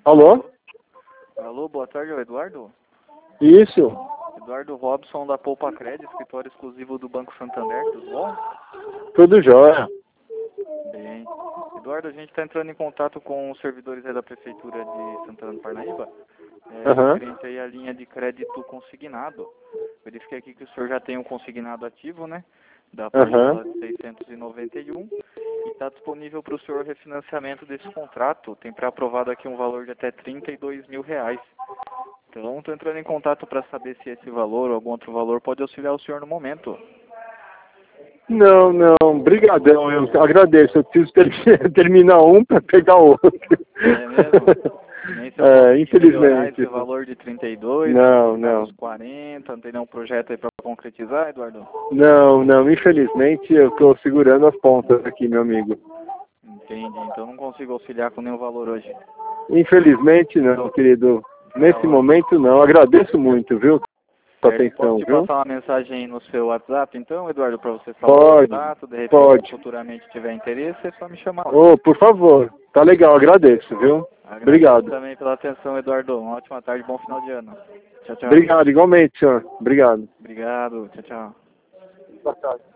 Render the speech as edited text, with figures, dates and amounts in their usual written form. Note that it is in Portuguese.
Alô? Alô, boa tarde, é o Eduardo? Isso. Eduardo Robson da Poupa Cred, escritório exclusivo do Banco Santander, tudo bom? Tudo jóia. Bem. Eduardo, a gente está entrando em contato com os servidores aí da Prefeitura de Santana do Parnaíba, referente aí à linha de crédito consignado. Verifiquei aqui que o senhor já tem um consignado ativo, né? Da parcela de 691 e está disponível para o senhor refinanciamento desse contrato. Tem pré-aprovado aqui um valor de até R$32 mil. Então, estou entrando em contato para saber se esse valor ou algum outro valor pode auxiliar o senhor no momento. Não, brigadão, eu agradeço. Eu preciso terminar um para pegar outro. É mesmo? Nem se eu melhorar infelizmente. esse valor de 32, Não. os 40, não tem nenhum projeto aí para concretizar, Eduardo? Não, infelizmente eu estou segurando as pontas aqui, meu amigo. Entendi, então não consigo auxiliar com nenhum valor hoje. Infelizmente não, querido. Nesse momento não. Agradeço muito, viu? Sua atenção, Posso te viu? passar uma mensagem no seu WhatsApp, então, Eduardo, para você falar o contato, de repente, se futuramente tiver interesse, é só me chamar. Oh, por favor. Tá legal, agradeço, viu? Obrigado. Também pela atenção, Eduardo. Uma ótima tarde, bom final de ano. Tchau, tchau. Obrigado, igualmente, senhor. Obrigado. Obrigado, tchau, tchau. Boa tarde.